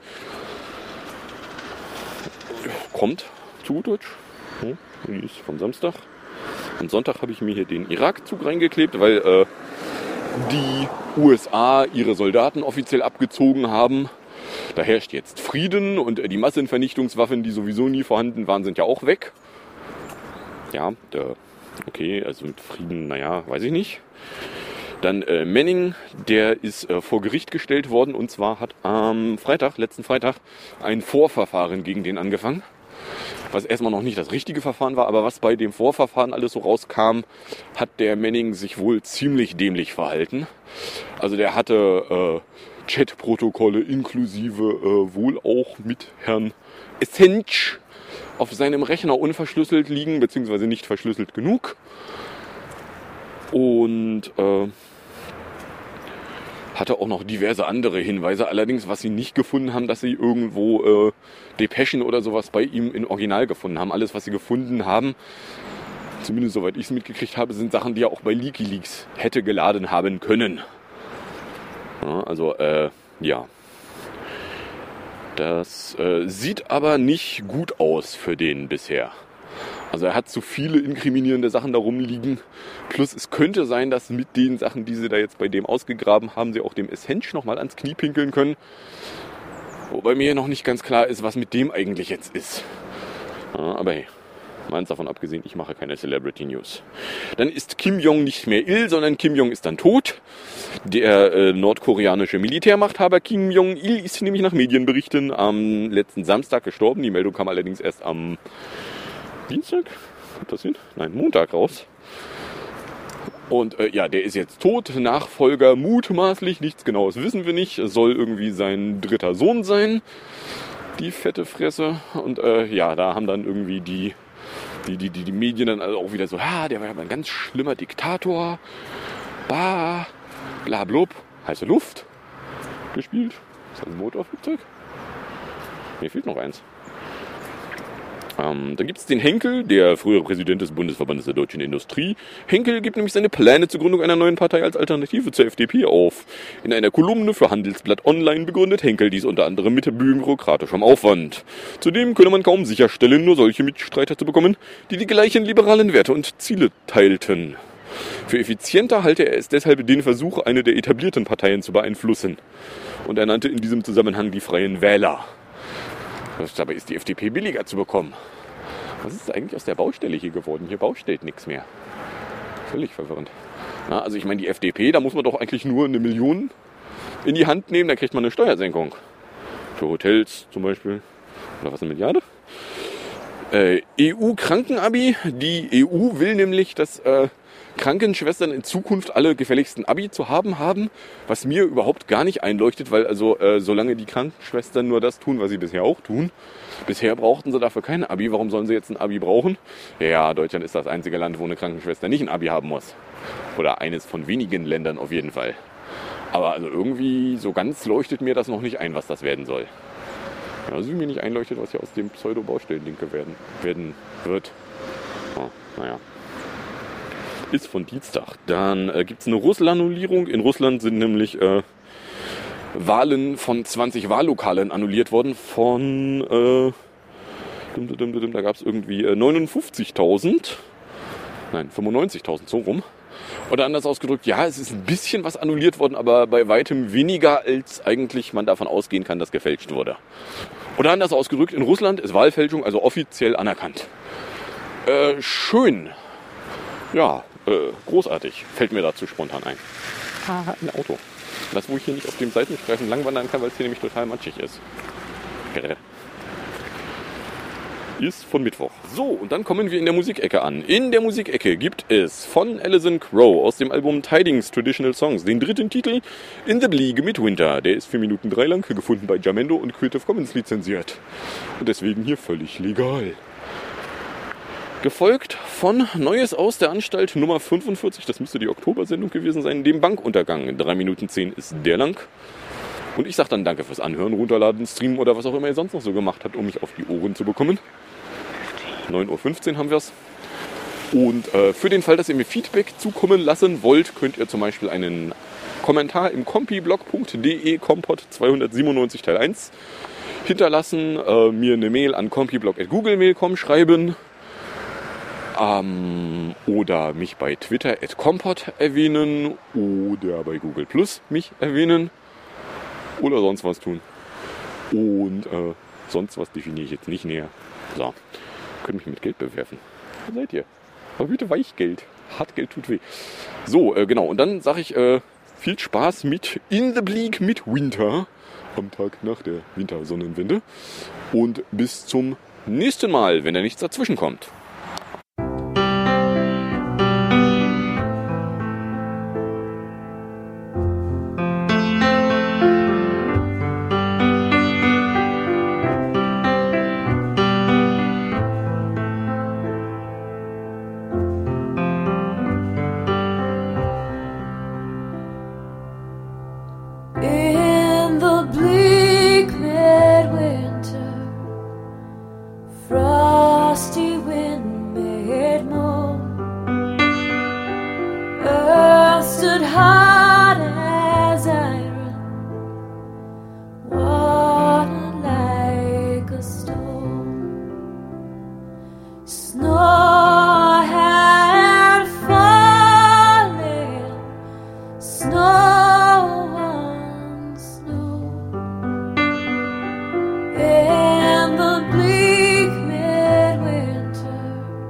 Kommt zu gut Deutsch. Die ist vom Samstag. Am Sonntag habe ich mir hier den Irak-Zug reingeklebt, weil die USA ihre Soldaten offiziell abgezogen haben. Da herrscht jetzt Frieden und die Massenvernichtungswaffen, die sowieso nie vorhanden waren, sind ja auch weg. Ja, okay, also mit Frieden, naja, weiß ich nicht. Dann Manning, der ist vor Gericht gestellt worden und zwar hat am letzten Freitag, ein Vorverfahren gegen den angefangen. Was erstmal noch nicht das richtige Verfahren war, aber was bei dem Vorverfahren alles so rauskam, hat der Manning sich wohl ziemlich dämlich verhalten. Also der hatte Chatprotokolle inklusive wohl auch mit Herrn Assange auf seinem Rechner unverschlüsselt liegen, beziehungsweise nicht verschlüsselt genug. Und hatte auch noch diverse andere Hinweise. Allerdings, was sie nicht gefunden haben, dass sie irgendwo Depeschen oder sowas bei ihm in Original gefunden haben. Alles, was sie gefunden haben, zumindest soweit ich es mitgekriegt habe, sind Sachen, die er auch bei WikiLeaks hätte geladen haben können. Ja, also, ja. Das sieht aber nicht gut aus für den bisher. Also er hat zu viele inkriminierende Sachen da rumliegen. Plus es könnte sein, dass mit den Sachen, die sie da jetzt bei dem ausgegraben haben, sie auch dem Assange nochmal ans Knie pinkeln können. Wobei mir noch nicht ganz klar ist, was mit dem eigentlich jetzt ist. Ja, aber hey, meins davon abgesehen, ich mache keine Celebrity News. Dann ist Kim Jong nicht mehr ill, sondern Kim Jong ist dann tot. Der nordkoreanische Militärmachthaber Kim Jong-il ist nämlich nach Medienberichten am letzten Samstag gestorben. Die Meldung kam allerdings erst am Dienstag? Kommt das hin? Nein, Montag raus. Und ja, der ist jetzt tot. Nachfolger mutmaßlich, nichts Genaues wissen wir nicht. Es soll irgendwie sein dritter Sohn sein. Die fette Fresse. Und ja, da haben dann irgendwie die Medien dann also auch wieder so, der war ja ein ganz schlimmer Diktator. Bla blub. Heiße Luft gespielt. Ist das ein Motorflugzeug? Mir fehlt noch eins. Dann gibt es den Henkel, der frühere Präsident des Bundesverbandes der deutschen Industrie. Henkel gibt nämlich seine Pläne zur Gründung einer neuen Partei als Alternative zur FDP auf. In einer Kolumne für Handelsblatt Online begründet Henkel dies unter anderem mit bürokratischem Aufwand. Zudem könne man kaum sicherstellen, nur solche Mitstreiter zu bekommen, die die gleichen liberalen Werte und Ziele teilten. Für effizienter halte er es deshalb den Versuch, eine der etablierten Parteien zu beeinflussen. Und er nannte in diesem Zusammenhang die Freien Wähler. Dabei ist die FDP billiger zu bekommen. Was ist eigentlich aus der Baustelle hier geworden? Hier baustelt nichts mehr. Völlig verwirrend. Na, also ich meine, die FDP, da muss man doch eigentlich nur 1 Million in die Hand nehmen, dann kriegt man eine Steuersenkung. Für Hotels zum Beispiel. Oder was, 1 Milliarde? EU-Krankenabi. Die EU will nämlich, dass Krankenschwestern in Zukunft alle gefälligsten Abi zu haben, was mir überhaupt gar nicht einleuchtet, weil also solange die Krankenschwestern nur das tun, was sie bisher auch tun, bisher brauchten sie dafür kein Abi, warum sollen sie jetzt ein Abi brauchen? Ja, Deutschland ist das einzige Land, wo eine Krankenschwester nicht ein Abi haben muss. Oder eines von wenigen Ländern auf jeden Fall. Aber also irgendwie so ganz leuchtet mir das noch nicht ein, was das werden soll. Also wie mir nicht einleuchtet, was hier aus dem Pseudo-Baustellen-Linke werden wird. Oh, naja. Ist von Dienstag. Dann gibt es eine Russland-Annullierung. In Russland sind nämlich Wahlen von 20 Wahllokalen annulliert worden von da gab es irgendwie 95.000. Nein, 95.000, so rum. Oder anders ausgedrückt, ja, es ist ein bisschen was annulliert worden, aber bei weitem weniger, als eigentlich man davon ausgehen kann, dass gefälscht wurde. Oder anders ausgedrückt, in Russland ist Wahlfälschung also offiziell anerkannt. Schön. Ja, großartig. Fällt mir dazu spontan ein. Ein Auto. Das, wo ich hier nicht auf dem Seitenstreifen langwandern kann, weil es hier nämlich total matschig ist. Ist von Mittwoch. So, und dann kommen wir in der Musikecke an. In der Musikecke gibt es von Alison Crow aus dem Album Tidings Traditional Songs den dritten Titel In the League Midwinter. Der ist 4 Minuten 3 lang, gefunden bei Jamendo und Creative Commons lizenziert. Und deswegen hier völlig legal. Gefolgt von Neues aus der Anstalt Nummer 45, das müsste die Oktobersendung gewesen sein, dem Bankuntergang. 3 Minuten 10 ist der lang. Und ich sage dann danke fürs Anhören, Runterladen, Streamen oder was auch immer ihr sonst noch so gemacht habt, um mich auf die Ohren zu bekommen. 9:15 Uhr haben wir es. Und für den Fall, dass ihr mir Feedback zukommen lassen wollt, könnt ihr zum Beispiel einen Kommentar im compiblog.de Kompott 297 Teil 1 hinterlassen, mir eine Mail an compiblog@googlemail.com schreiben oder mich bei Twitter @kompott erwähnen oder bei Google Plus mich erwähnen oder sonst was tun. Und sonst was definiere ich jetzt nicht näher. So, könnt mich mit Geld bewerfen. Wo seid ihr? Aber bitte Weichgeld. Hartgeld tut weh. So, genau. Und dann sage ich viel Spaß mit In the Bleak mit Winter am Tag nach der Wintersonnenwende. Und bis zum nächsten Mal, wenn da nichts dazwischen kommt. In the bleak midwinter, frosty wind made moan. Earth stood hard as iron, water like a stone. Snow had fallen, snow. In the bleak midwinter,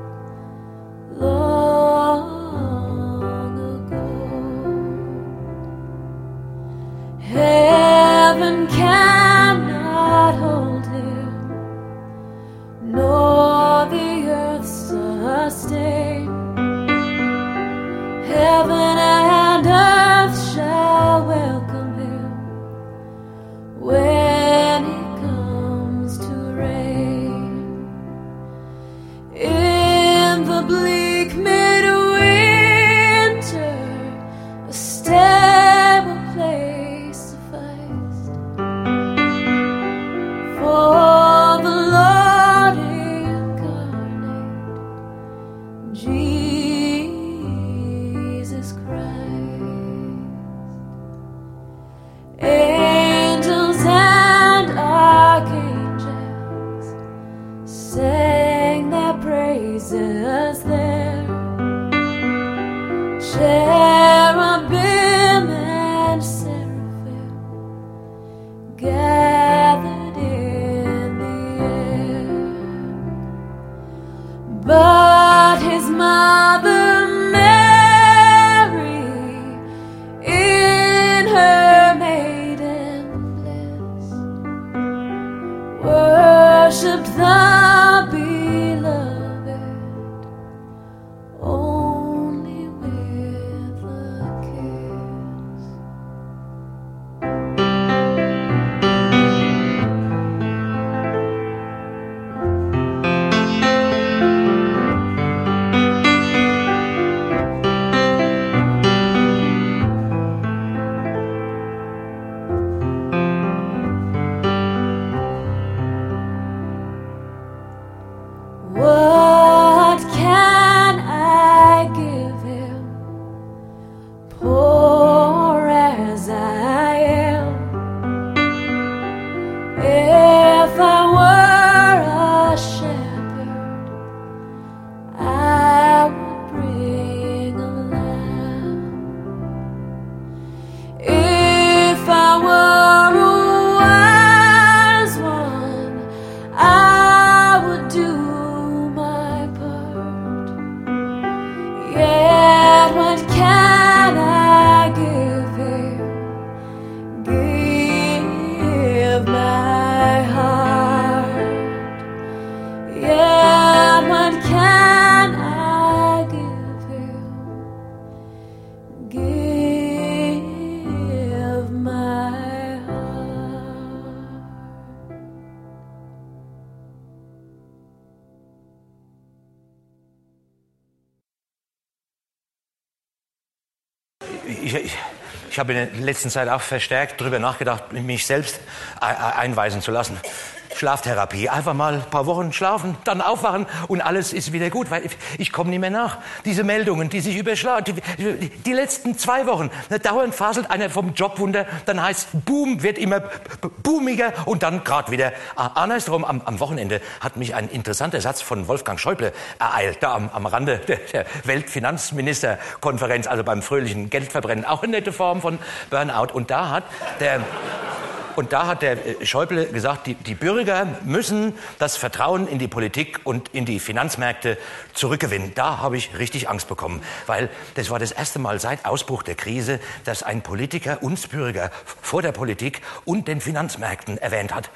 long ago, heaven cannot hold him, nor the earth sustain. Heaven and earth shall welcome him when he comes to reign. In the bleak midwinter, a stable place sufficed for the Lord incarnate, Jesus Christ. Angels and archangels sang their praises there. Cherubim and seraphim gathered in the air. But his mother Mary, in her maiden bliss, worshipped the beloved only with a kiss. What can I give him, poor as I am? If I were a shepherd, I would bring a lamb. If I were a wise one, I would do my part. Yet what can I give him? Give my heart. Yet what can I give him? Give my heart. Ich habe in der letzten Zeit auch verstärkt darüber nachgedacht, mich selbst einweisen zu lassen. Schlaftherapie. Einfach mal ein paar Wochen schlafen, dann aufwachen und alles ist wieder gut, weil ich komme nicht mehr nach. Diese Meldungen, die sich überschlagen, die letzten 2 Wochen, dauernd faselt einer vom Jobwunder, dann heißt Boom, wird immer boomiger und dann gerade wieder andersrum. Am Wochenende hat mich ein interessanter Satz von Wolfgang Schäuble ereilt, da am Rande der Weltfinanzministerkonferenz, also beim fröhlichen Geldverbrennen, auch eine nette Form von Burnout. Und da hat der Schäuble gesagt, die Bürger müssen das Vertrauen in die Politik und in die Finanzmärkte zurückgewinnen. Da habe ich richtig Angst bekommen, weil das war das erste Mal seit Ausbruch der Krise, dass ein Politiker uns Bürger vor der Politik und den Finanzmärkten erwähnt hat.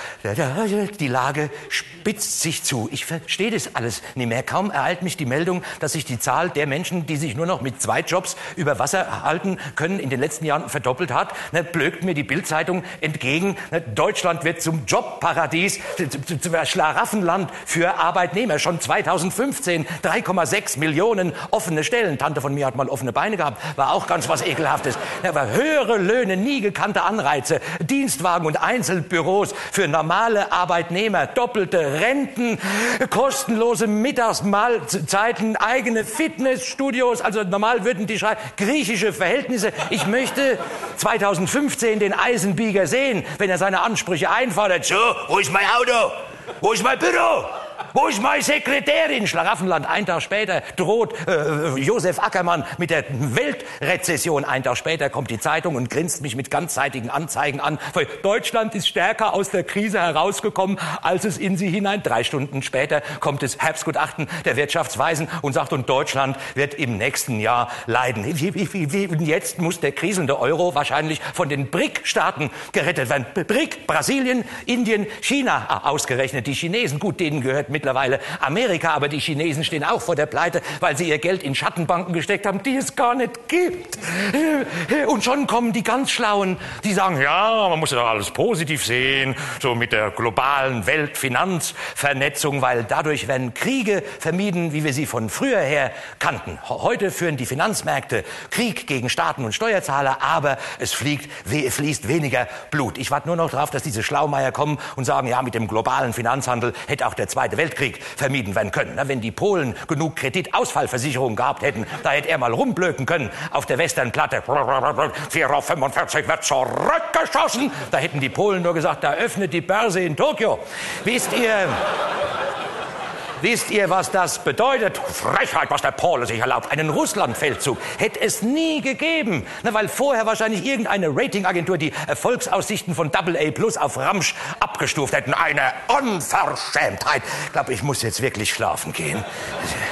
Die Lage spitzt sich zu. Ich verstehe das alles nicht mehr. Kaum ereilt mich die Meldung, dass sich die Zahl der Menschen, die sich nur noch mit 2 Jobs über Wasser halten können, in den letzten Jahren verdoppelt hat. Blökt mir die Bild-Zeitung entgegen. Deutschland wird zum Jobparadies, zum Schlaraffenland für Arbeitnehmer. Schon 2015 3,6 Millionen offene Stellen. Tante von mir hat mal offene Beine gehabt. War auch ganz was Ekelhaftes. Aber höhere Löhne, nie gekannte Anreize, Dienstwagen und Einzelbüros für normale Arbeitnehmer, doppelte Renten, kostenlose Mittagsmahlzeiten, eigene Fitnessstudios. Also normal würden die schreiben, griechische Verhältnisse. Ich möchte 2015 den Eisenbieger sehen, wenn er seine Ansprüche einfordert. So, wo ist mein Auto? Wo ist mein Büro? Wo ist meine Sekretärin? Schlaraffenland. 1 Tag später droht Josef Ackermann mit der Weltrezession. 1 Tag später kommt die Zeitung und grinst mich mit ganzseitigen Anzeigen an. Deutschland ist stärker aus der Krise herausgekommen, als es in sie hinein. 3 Stunden später kommt das Herbstgutachten der Wirtschaftsweisen und sagt, und Deutschland wird im nächsten Jahr leiden. Jetzt muss der kriselnde Euro wahrscheinlich von den BRIC-Staaten gerettet werden. BRIC, Brasilien, Indien, China. Ausgerechnet die Chinesen. Gut, denen gehört mittlerweile Amerika, aber die Chinesen stehen auch vor der Pleite, weil sie ihr Geld in Schattenbanken gesteckt haben, die es gar nicht gibt. Und schon kommen die ganz Schlauen, die sagen, ja, man muss ja alles positiv sehen, so mit der globalen Weltfinanzvernetzung, weil dadurch werden Kriege vermieden, wie wir sie von früher her kannten. Heute führen die Finanzmärkte Krieg gegen Staaten und Steuerzahler, aber es fließt weniger Blut. Ich warte nur noch darauf, dass diese Schlaumeier kommen und sagen, ja, mit dem globalen Finanzhandel hätte auch der Zweite Weltkrieg vermieden werden können. Wenn die Polen genug Kreditausfallversicherung gehabt hätten, da hätte er mal rumblöken können auf der Westernplatte. 4:45 wird zurückgeschossen. Da hätten die Polen nur gesagt, da öffnet die Börse in Tokio. Wisst ihr, was das bedeutet? Frechheit, was der Pole sich erlaubt. Einen Russlandfeldzug hätte es nie gegeben. Weil vorher wahrscheinlich irgendeine Ratingagentur die Erfolgsaussichten von AA+ auf Ramsch abgestuft hätten. Eine Unverschämtheit. Ich glaube, ich muss jetzt wirklich schlafen gehen.